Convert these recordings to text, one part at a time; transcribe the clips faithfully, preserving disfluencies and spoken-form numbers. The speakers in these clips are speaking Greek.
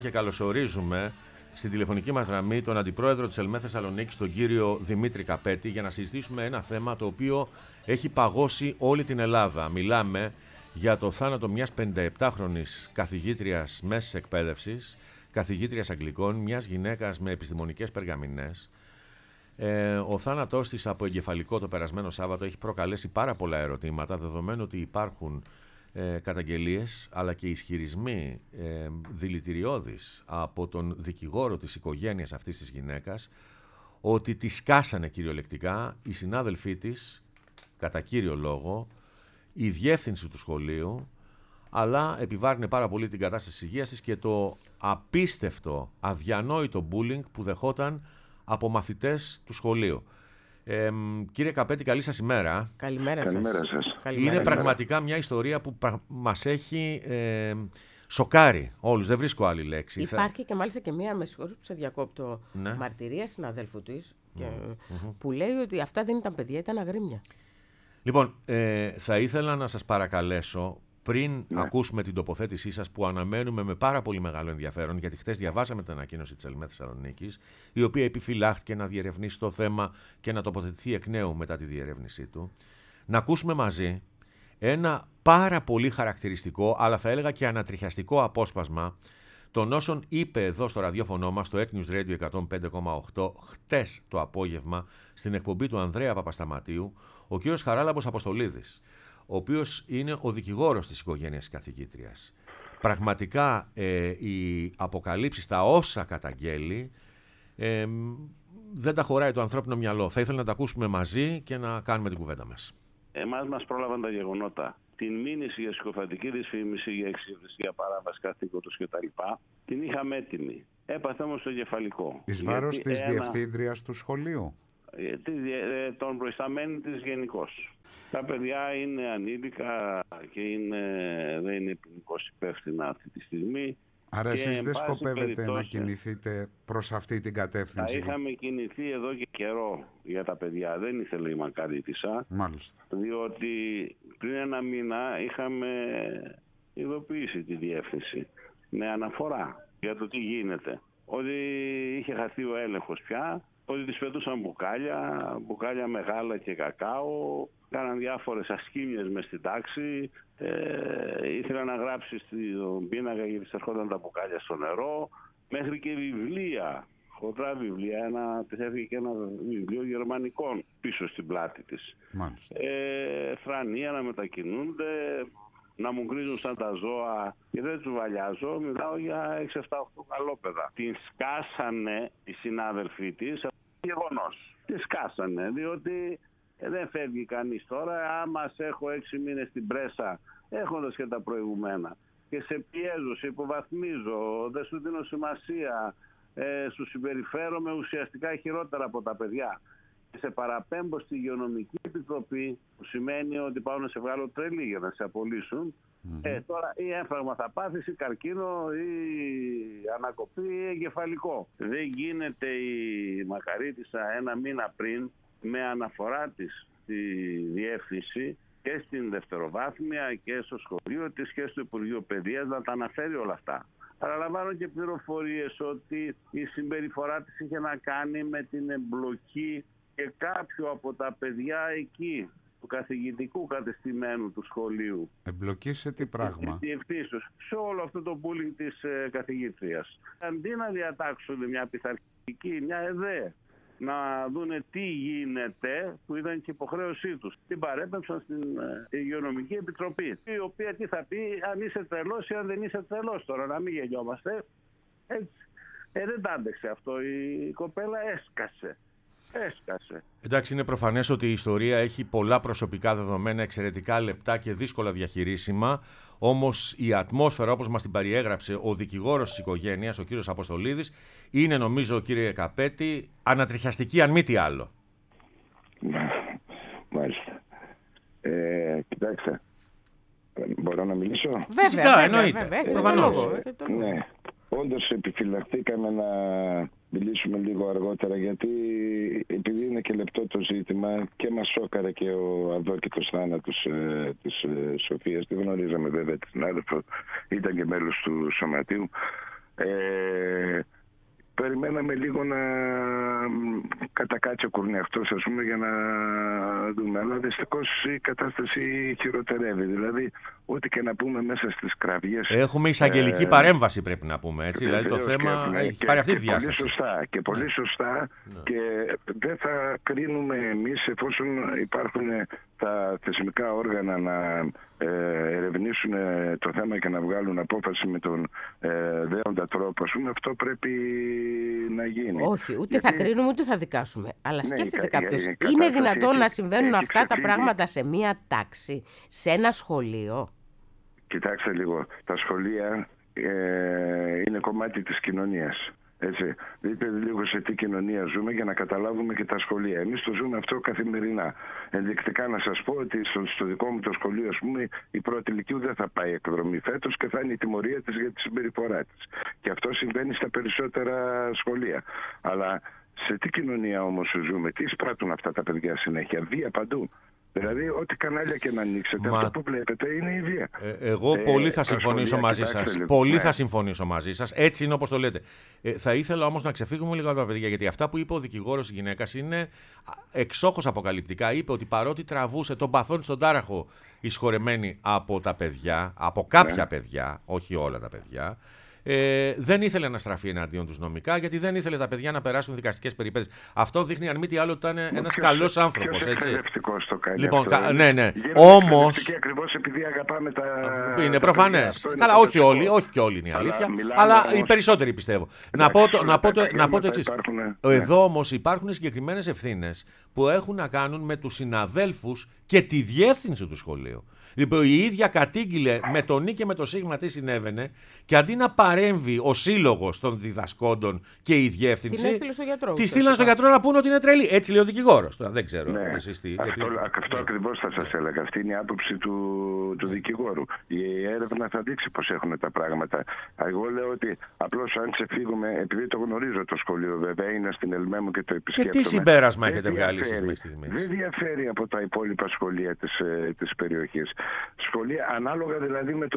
Και καλωσορίζουμε στην τηλεφωνική μας γραμμή τον Αντιπρόεδρο της ΕΛΜΕ Θεσσαλονίκης, τον κύριο Δημήτρη Καπέτη, για να συζητήσουμε ένα θέμα το οποίο έχει παγώσει όλη την Ελλάδα. Μιλάμε για το θάνατο μιας πενηνταεπτάχρονης καθηγήτριας μέσης εκπαίδευσης, καθηγήτριας Αγγλικών, μιας γυναίκας με επιστημονικές περγαμηνές. Ε, ο θάνατός της από εγκεφαλικό το περασμένο Σάββατο έχει προκαλέσει πάρα πολλά ερωτήματα, δεδομένου ότι υπάρχουν Ε, καταγγελίες αλλά και ισχυρισμοί ε, δηλητηριώδεις από τον δικηγόρο της οικογένειας αυτής της γυναίκας ότι τη σκάσανε κυριολεκτικά οι συνάδελφοί της, κατά κύριο λόγο, η διεύθυνση του σχολείου, αλλά επιβάρυνε πάρα πολύ την κατάσταση υγείας της και το απίστευτο, αδιανόητο bullying που δεχόταν από μαθητές του σχολείου. Ε, κύριε Καπέτη, καλή σας ημέρα. Καλημέρα σας. Καλημέρα σας. Είναι Καλημέρα. πραγματικά μια ιστορία που μας έχει ε, σοκάρει όλους. Δεν βρίσκω άλλη λέξη. Υπάρχει και μάλιστα και μία, με συγχωρείτε που σε διακόπτω, Ναι. μαρτυρία συναδέλφου της και, Mm-hmm. που λέει ότι αυτά δεν ήταν παιδιά, ήταν αγρίμια. Λοιπόν, ε, θα ήθελα να σας παρακαλέσω, πριν Ναι. ακούσουμε την τοποθέτησή σας που αναμένουμε με πάρα πολύ μεγάλο ενδιαφέρον, γιατί χθες διαβάσαμε την ανακοίνωση της ΕΛΜΕ Θεσσαλονίκης, η οποία επιφυλάχθηκε να διερευνήσει το θέμα και να τοποθετηθεί εκ νέου μετά τη διερεύνησή του, να ακούσουμε μαζί ένα πάρα πολύ χαρακτηριστικό, αλλά θα έλεγα και ανατριχιαστικό απόσπασμα των όσων είπε εδώ στο ραδιόφωνο μας, στο Earth News Radio εκατόν πέντε κόμμα οκτώ, χτες το απόγευμα, στην εκπομπή του Ανδρέα Παπασταματίου, ο κύριος Χαράλαμπος Αποστολίδης, ο οποίος είναι ο δικηγόρος της οικογένειας της καθηγήτριας. Πραγματικά ε, οι αποκαλύψεις, τα όσα καταγγέλει, ε, δεν τα χωράει το ανθρώπινο μυαλό. Θα ήθελα να τα ακούσουμε μαζί και να κάνουμε την κουβέντα μας. Εμάς μας πρόλαβαν τα γεγονότα. Την μήνυση για συκοφαντική δυσφήμιση, για εξυπηρεσία, παράβαση καθήκοντος κτλ. Την είχαμε έτοιμη. Έπαθε όμως το εγκεφαλικό. Εις βάρος Γιατί της ένα... διευθύντριας του σχολείου. Των προϊσταμένων της γενικώς. Τα παιδιά είναι ανήλικα και είναι, δεν είναι ποινικώς υπεύθυνα αυτή τη στιγμή. Άρα και εσείς δεν πάση σκοπεύετε περιπτώσει, να κινηθείτε προς αυτή την θα κατεύθυνση. είχαμε κινηθεί εδώ και καιρό για τα παιδιά. Δεν ήθελε η μακαρίτισσα. Μάλιστα. Διότι πριν ένα μήνα είχαμε ειδοποιήσει τη διεύθυνση με αναφορά για το τι γίνεται. Ότι είχε χαθεί ο έλεγχος πια, ότι τις πετούσαν μπουκάλια, μπουκάλια μεγάλα και κακάο, κάναν διάφορες ασχήμιες μες στην τάξη, ε, ήθελα να γράψει στον πίνακα γιατί ερχόταν τα μπουκάλια στο νερό, μέχρι και βιβλία, χοντρά βιβλία, ένα, της έφυγε και ένα βιβλίο γερμανικών πίσω στην πλάτη της. Μάλιστα. Ε, φρανία να μετακινούνται, να μου γκρίζουν σαν τα ζώα και δεν τους βαλιάζω, μιλάω για έξι εφτά οκτώ καλόπαιδα. Την σκάσανε οι συνάδελφοί της, γεγονός. Την σκάσανε, διότι δεν φεύγει κανείς τώρα. Άμα σε έχω έξι μήνες στην πρέσα, έχοντας και τα προηγουμένα, και σε πιέζω, σε υποβαθμίζω, δεν σου δίνω σημασία, ε, σου συμπεριφέρομαι ουσιαστικά χειρότερα από τα παιδιά, και σε παραπέμπω στη Υγειονομική Επιτροπή, που σημαίνει ότι πάω να σε βγάλω τρελή για να σε απολύσουν, mm-hmm. ε, τώρα ή έμφραγμα θα πάθεις, ή καρκίνο, ή ανακοπή, ή εγκεφαλικό. Δεν γίνεται η μακαρίτισσα ένα μήνα πριν, με αναφορά της στη διεύθυνση και στην δευτεροβάθμια και στο σχολείο της και στο Υπουργείο Παιδείας, να τα αναφέρει όλα αυτά. Παραλαμβάνω και πληροφορίες ότι η συμπεριφορά της είχε να κάνει με την εμπλοκή και κάποιο από τα παιδιά εκεί, του καθηγητικού κατεστημένου του σχολείου. Εμπλοκή σε τι πράγμα? Σε όλο αυτό το bullying της ε, καθηγήτριας. Αντί να διατάξουν μια πειθαρχική, μια ΕΔΕ, να δούνε τι γίνεται, που ήταν και υποχρέωσή τους, την παρέπεμψαν στην ε, Υγειονομική Επιτροπή, η οποία τι θα πει, αν είσαι τρελός ή αν δεν είσαι τρελός τώρα, να μην γελιόμαστε. Έτσι. Ε, δεν τα άντεξε αυτό, η κοπέλα έσκασε. Έσκασε. Εντάξει, είναι προφανές ότι η ιστορία έχει πολλά προσωπικά δεδομένα, εξαιρετικά λεπτά και δύσκολα διαχειρίσιμα. Όμως η ατμόσφαιρα, όπως μας την περιέγραψε ο δικηγόρος της οικογένειας, ο κύριος Αποστολίδης, είναι, νομίζω, κύριε Καπέτη, ανατριχιαστική, αν μη τι άλλο. Μάλιστα. Ε, κοιτάξτε, μπορώ να μιλήσω? Βέβαια, Φυσικά, βέβαια, εννοείται. βέβαια, Προφανώς. Ναι. Όντως επιφυλαχθήκαμε να μιλήσουμε λίγο αργότερα, γιατί επειδή είναι και λεπτό το ζήτημα και μας σώκαρε και ο αδόκητος θάνατος ε, της ε, Σοφίας. Δεν γνωρίζαμε βέβαια τη συνάδελφο, ήταν και μέλος του σωματείου. Ε, περιμέναμε λίγο να κατακάτσει ο κουρνιαχτός, ας πούμε, για να δούμε. Αλλά δυστυχώς η κατάσταση χειροτερεύει. Δηλαδή, ό,τι και να πούμε μέσα στις κραυγές... Έχουμε εισαγγελική ε, παρέμβαση, πρέπει να πούμε, έτσι. Δηλαδή το θέμα έχουμε, έχει και, πάρει αυτή και τη διάσταση. Πολύ σωστά, και πολύ ναι. σωστά. Ναι. Και δεν θα κρίνουμε εμείς, εφόσον υπάρχουν τα θεσμικά όργανα να ε, ερευνήσουν το θέμα και να βγάλουν απόφαση με τον ε, δέοντα τρόπο, ας πούμε, αυτό πρέπει να γίνει. Όχι, ούτε Γιατί... θα κρίνουμε ούτε θα δικάσουμε. Αλλά ναι, σκέφτεται η, κάποιος, η, η είναι δυνατόν έχει, να συμβαίνουν αυτά ξεφύγει. τα πράγματα σε μία τάξη, σε ένα σχολείο? Κοιτάξτε λίγο, τα σχολεία ε, είναι κομμάτι της κοινωνίας. Έτσι. Δείτε λίγο σε τι κοινωνία ζούμε για να καταλάβουμε και τα σχολεία. Εμείς το ζούμε αυτό καθημερινά. Ενδεικτικά να σας πω ότι στο, στο δικό μου το σχολείο, ας πούμε, η πρώτη ηλικίου δεν θα πάει εκδρομή φέτος και θα είναι η τιμωρία της για τη συμπεριφορά της. Και αυτό συμβαίνει στα περισσότερα σχολεία. Αλλά σε τι κοινωνία όμως ζούμε, τι εισπράττουν αυτά τα παιδιά συνέχεια? Βία παντού. Δηλαδή, ό,τι κανάλια και να ανοίξετε, Μα... αυτό που βλέπετε είναι η βία. Ε, εγώ ε, πολύ θα συμφωνήσω μαζί σας. Πολύ ναι. θα συμφωνήσω μαζί σας. Έτσι είναι όπως το λέτε. Ε, θα ήθελα όμως να ξεφύγουμε λίγο από τα παιδιά, γιατί αυτά που είπε ο δικηγόρος της γυναίκας είναι εξόχως αποκαλυπτικά. Είπε ότι παρότι τραβούσε τον παθόν στον τάραχο εισχωρεμένη από τα παιδιά, από κάποια ναι. παιδιά, όχι όλα τα παιδιά, Ε, δεν ήθελε να στραφεί εναντίον τους νομικά, γιατί δεν ήθελε τα παιδιά να περάσουν δικαστικές περιπέτειες. Αυτό δείχνει, αν μη τι άλλο, ότι ήταν ένας καλός άνθρωπος. Ποιος εκπαιδευτικός το κάνει λοιπόν, αυτό? Ναι, ναι. Όμως. Ακριβώς επειδή αγαπάμε τα. Είναι προφανές. Καλά, όχι όλοι, όχι και όλοι είναι η αλήθεια. Αλλά, αλλά όμως... οι περισσότεροι πιστεύω. Να πω το, να πω το, να πω το εξής. Εδώ όμως υπάρχουν συγκεκριμένες ευθύνες που έχουν να κάνουν με τους συναδέλφους και τη διεύθυνση του σχολείου. Λοιπόν, η ίδια κατήγγειλε με τον Νι και με το Σίγμα τι συνέβαινε, και αντί να παρέμβει ο σύλλογος των διδασκόντων και η διεύθυνση, την έστειλε στο γιατρό. Τη στείλαν στο γιατρό να πούνε ότι είναι τρελή. Έτσι λέει ο δικηγόρος. Τώρα δεν ξέρω. Ναι. Εσείς τι, αυτό γιατί... αυτό ναι. ακριβώς θα σας έλεγα. Αυτή είναι η άποψη του, του δικηγόρου. Η έρευνα θα δείξει πώς έχουν τα πράγματα. Εγώ λέω ότι απλώς αν ξεφύγουμε, επειδή το γνωρίζω το σχολείο, βέβαια είναι στην Ελμέμου και το επισκέπτομαι. Και τι συμπέρασμα έχετε βγάλει εσείς μέχρι στιγμής? Δεν διαφέρει από τα υπόλοιπα σχολεία της, της περιοχής. Σχολεία, ανάλογα δηλαδή με το,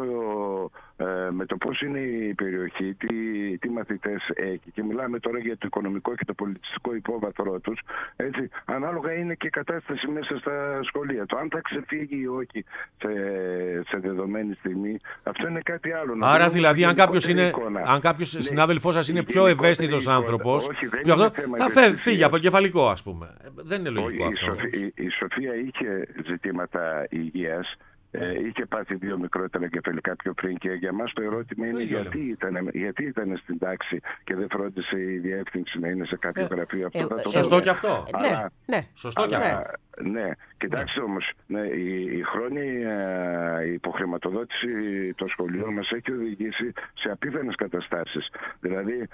ε, με το πώς είναι η περιοχή, τι, τι μαθητές έχει, και μιλάμε τώρα για το οικονομικό και το πολιτιστικό υπόβαθρό τους, έτσι, ανάλογα είναι και η κατάσταση μέσα στα σχολεία. Το αν θα ξεφύγει ή όχι σε, σε δεδομένη στιγμή, αυτό είναι κάτι άλλο. Άρα δηλαδή αν κάποιος, είναι, αν κάποιος ναι, συνάδελφός σας είναι πιο ευαίσθητος άνθρωπος, όχι, δεν αυτό, θα φεύγει, φύγει από κεφαλικό, ας πούμε. Δεν είναι λογικό όχι, αυτό. Η, η, η Σοφία είχε ζητήματα υγείας. Ε, είχε πάθει δύο μικρότερα κεφαλικά πιο πριν, και για μας το ερώτημα είναι γιατί ήταν, γιατί ήταν στην τάξη και δεν φρόντισε η διεύθυνση να είναι σε κάποιο ε, γραφείο. Αυτό ε, θα το σωστό και αυτό. Αλλά, ναι, ναι. Σωστό αλλά, και αυτό. Ναι, κοιτάξτε ναι. όμως, ναι, η, η χρόνια η υποχρηματοδότηση των σχολείων μας έχει οδηγήσει σε απίθανες καταστάσεις. Δηλαδή,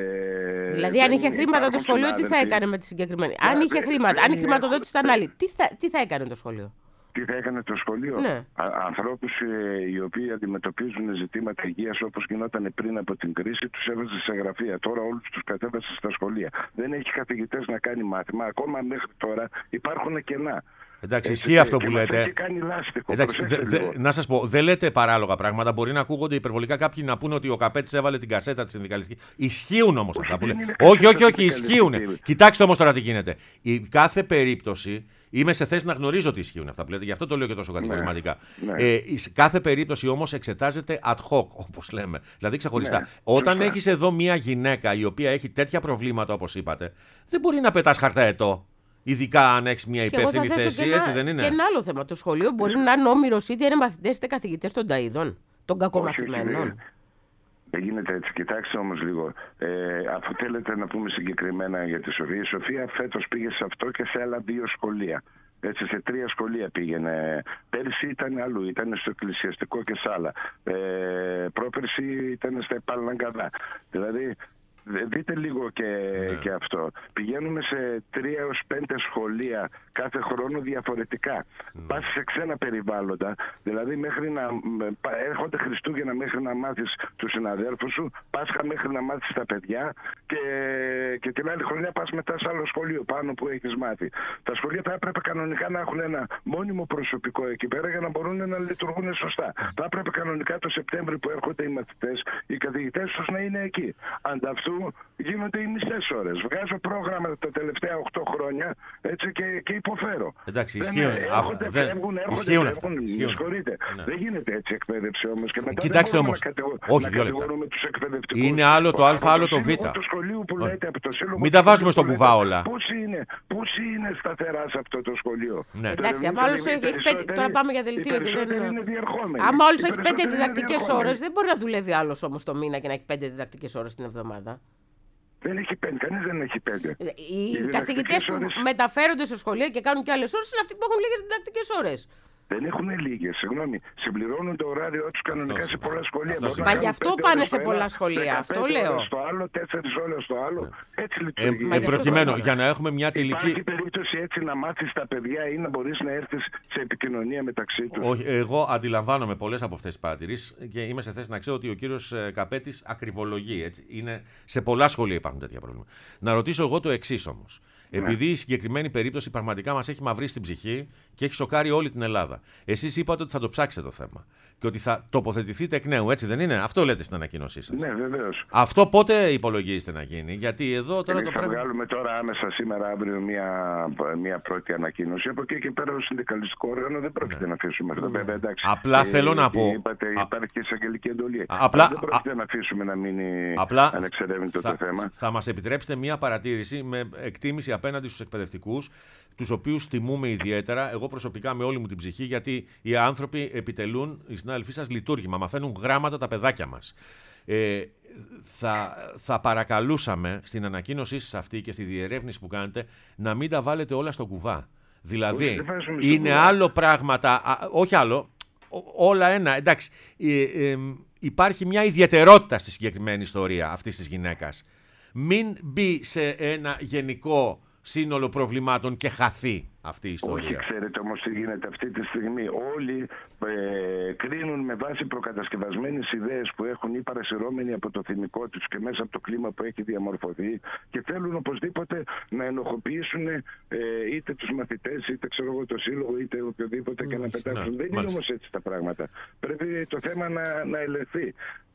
ε, δηλαδή αν είχε χρήματα το σχολείο, τι θα έκανε με τη συγκεκριμένη? Yeah, αν είχε χρήματα, αν η χρηματοδότηση ήταν άλλη, τι θα, τι θα έκανε το σχολείο? Τι θα έκανε το σχολείο? Ναι. Ανθρώπους ε, οι οποίοι αντιμετωπίζουν ζητήματα υγείας όπως γινόταν πριν από την κρίση, τους έβαζε σε γραφεία. Τώρα όλους τους κατέβασε στα σχολεία. Δεν έχει καθηγητές να κάνει μάθημα. Ακόμα μέχρι τώρα υπάρχουν κενά. Εντάξει, ισχύει αυτό που λέτε. Έχει κάνει λάστιχο. Εντάξει, δε, δε, να σας πω, δεν λέτε παράλογα πράγματα. Μπορεί να ακούγονται υπερβολικά κάποιοι να πούνε ότι ο Καπέτης έβαλε την κασέτα τη συνδικαλιστική. Ισχύουν όμως αυτά που λέτε. Όχι, όχι, όχι, ισχύουν. Κοιτάξτε όμως τώρα τι γίνεται. Η κάθε περίπτωση. Είμαι σε θέση να γνωρίζω ότι ισχύουν αυτά που λέτε, γι' αυτό το λέω και τόσο κατηγορηματικά. Ναι, ναι. Ε, κάθε περίπτωση όμως εξετάζεται ad hoc, όπως λέμε. Δηλαδή ξεχωριστά. Ναι, Όταν έχεις εδώ μια γυναίκα η οποία έχει τέτοια προβλήματα, όπως είπατε, δεν μπορεί να πετάς χαρταετό. Ειδικά αν έχει μια υπεύθυνη θέση, ένα, έτσι δεν είναι? Και ένα άλλο θέμα. Το σχολείο μπορεί να είναι όμηρος, είτε είναι μαθητές είτε καθηγητές των ταΐδων, των κακομαθημένων. Δεν γίνεται έτσι. Κοιτάξτε όμως λίγο. Ε, αφού θέλετε να πούμε συγκεκριμένα για τη Σοφία, η Σοφία φέτος πήγε σε αυτό και σε άλλα δύο σχολεία. Έτσι, σε τρία σχολεία πήγαινε. Πέρυσι ήταν αλλού, ήταν στο εκκλησιαστικό και σε άλλα. Ε, πρόπερσι ήταν στα Παλαγκαδά. Δηλαδή, δείτε λίγο και, ναι. και αυτό. Πηγαίνουμε σε τρία έως πέντε σχολεία κάθε χρόνο διαφορετικά. Mm. Πας σε ξένα περιβάλλοντα, δηλαδή μέχρι να έρχονται Χριστούγεννα μέχρι να μάθεις τους συναδέλφους σου, Πάσχα μέχρι να μάθεις τα παιδιά και, και την άλλη χρονιά πας μετά σε άλλο σχολείο πάνω που έχεις μάθει. Τα σχολεία θα έπρεπε κανονικά να έχουν ένα μόνιμο προσωπικό εκεί πέρα για να μπορούν να λειτουργούν σωστά. Θα έπρεπε κανονικά το Σεπτέμβριο που έρχονται οι μαθητές, οι καθηγητές τους να είναι εκεί. Ανταυτού γίνονται οι μισές ώρες. Βγάζω πρόγραμμα τα τελευταία οκτώ χρόνια έτσι, και, και υποφέρω. Εντάξει, ισχύουν. Έρχονται, δεν... φεύγουν, έρχονται, ισχύουν φεύγουν. Με συγχωρείτε. Ναι. Δεν γίνεται έτσι εκπαίδευση όμως. Και μετά Κοιτάξτε δεν όμως. να, κατηγο... Όχι, να δύο λεπτά. κατηγορούμε τους εκπαιδευτικούς. Είναι άλλο το Α, άλλο το Β. Το σχολείο που λέτε, από το σύλλογο Μην τα βάζουμε στον κουβά όλα. Πόσοι είναι, πόσοι είναι σταθερά σε αυτό το σχολείο. Ναι. Εντάξει, άμα όλος έχει πέντε. Τώρα πάμε για δελτίο και δεν είναι διερχόμενοι. Άμα όλος έχει πέντε διδακτικές ώρες, δεν μπορεί να δουλεύει άλλος όμως το μήνα και να έχει πέντε διδακτικές ώρες την εβδομάδα. Δεν έχει πέντε, κανείς δεν έχει πέντε. Οι, Οι καθηγητές που ώρες... μεταφέρονται στο σχολείο και κάνουν και άλλες ώρες είναι αυτοί που έχουν λίγες διδακτικές ώρες. Δεν έχουν λίγες, συγγνώμη. Συμπληρώνουν το ωράριο τους κανονικά σε πολλά σχολεία. Μα γι' αυτό πάνε σε πολλά σχολεία. Αυτό λέω. Στο άλλο, τέσσερις ώρες στο άλλο. Ναι. Έτσι λειτουργεί. Ε, ε, προκειμένου, για να έχουμε μια τελική. Υπάρχει περίπτωση έτσι να μάθεις τα παιδιά ή να μπορείς να έρθεις σε επικοινωνία μεταξύ τους. Όχι, εγώ αντιλαμβάνομαι πολλές από αυτές τις παρατηρήσεις και είμαι σε θέση να ξέρω ότι ο κύριος Καπέτης ακριβολογεί. Έτσι. Είναι, σε πολλά σχολεία υπάρχουν τέτοια προβλήματα. Να ρωτήσω εγώ το εξής όμως. Επειδή η συγκεκριμένη περίπτωση πραγματικά μας έχει μαυρίσει την ψυχή και έχει σοκάρει όλη την Ελλάδα. Εσείς είπατε ότι θα το ψάξετε το θέμα και ότι θα τοποθετηθείτε εκ νέου, έτσι δεν είναι? Αυτό λέτε στην ανακοίνωσή σας. Ναι, βεβαίως. Αυτό πότε υπολογίζετε να γίνει? Γιατί εδώ τώρα Εμείς το πρέπει. Θα βγάλουμε τώρα άμεσα σήμερα, αύριο, μια, μια πρώτη ανακοίνωση. Από εκεί και πέρα, το συνδικαλιστικό όργανο δεν πρόκειται ναι. να αφήσουμε αυτό. Βέβαια, εντάξει. Απλά ε, θέλω να πω. Είπατε, Α... υπάρχει και εισαγγελική εντολή. Απλά... Δεν πρόκειται α... να αφήσουμε να μείνει ανεξερεύνητο θα... το θέμα. Θα μας επιτρέψετε μια παρατήρηση με εκτίμηση απέναντι στους εκπαιδευτικούς, τους οποίους τιμούμε ιδιαίτερα, εγώ προσωπικά με όλη μου την ψυχή, γιατί οι άνθρωποι επιτελούν, οι συνάδελφοί σας, λειτουργήμα, μαθαίνουν γράμματα τα παιδάκια μας. Ε, θα, θα παρακαλούσαμε στην ανακοίνωσή σας αυτή και στη διερεύνηση που κάνετε να μην τα βάλετε όλα στο κουβά. Δηλαδή, είναι άλλο πράγματα, α, όχι άλλο, ό, όλα ένα. Εντάξει, ε, ε, υπάρχει μια ιδιαιτερότητα στη συγκεκριμένη ιστορία αυτής της γυναίκας. Μην μπει σε ένα γενικό σύνολο προβλημάτων και χαθεί αυτή η ιστορία. Όχι, ξέρετε όμως τι γίνεται αυτή τη στιγμή. Όλοι ε, κρίνουν με βάση προκατασκευασμένες ιδέες που έχουν ή παρασυρώμενοι από το θυμικό τους και μέσα από το κλίμα που έχει διαμορφωθεί και θέλουν οπωσδήποτε να ενοχοποιήσουν ε, είτε τους μαθητές, είτε ξέρω εγώ το σύλλογο, είτε οποιοδήποτε mm, και να πετάξουν. Ναι, δεν μάλιστα. Είναι όμως έτσι τα πράγματα. Πρέπει το θέμα να, να ελεγχθεί.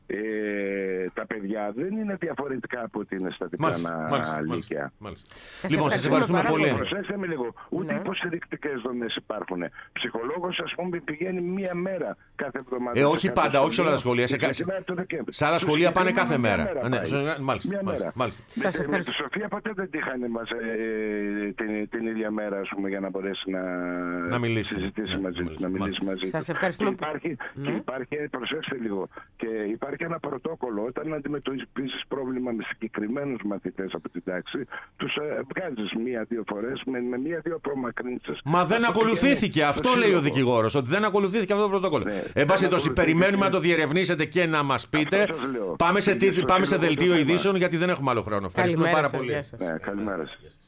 Ε, τα παιδιά δεν είναι διαφορετικά από ότι είναι στα διπλάνα λύκεια. Λοιπόν, σας ευχαριστούμε πολύ. Προσέξτε με λίγο. Ούτε ναι. υποστηρικτικές δομές υπάρχουν. Ψυχολόγος, ας πούμε, πηγαίνει μία μέρα κάθε εβδομάδα. Ε, όχι πάντα, όχι σε όλα τα σχολεία. Σε, σε... σε άλλα σχολεία πάνε κάθε μέρα. μέρα ναι, μάλιστα. μάλιστα, μάλιστα. Με, με τη Σοφία ποτέ δεν τύχανε μας ε, την, την ίδια μέρα, ας πούμε, για να μπορέσει να, να μιλήσει συζητήσει ναι, μαζί του. Να μιλήσει μαζί Σας ευχαριστούμε. Και υπάρχει, ναι. και υπάρχει, προσέξτε λίγο, και υπάρχει ένα πρωτόκολλο. Όταν αντιμετωπίζεις πρόβλημα με συγκεκριμένους μαθητές από την τάξη, τους ε, βγάζεις μία-δύο φορές με, με μία-δύο προμακρύνσεις. Μα δεν ακολουθήθηκε. Αυτό το λέει ο δικηγόρος, ότι δεν ακολουθήθηκε αυτό το πρωτόκολλο. Ναι, εν πάση περιπτώσει, περιμένουμε να το διερευνήσετε και να μας πείτε. Πάμε σε, πάμε σε δελτίο ειδήσεων, γιατί δεν έχουμε άλλο χρόνο. Ευχαριστούμε πάρα πολύ. Ναι, καλημέρα σας.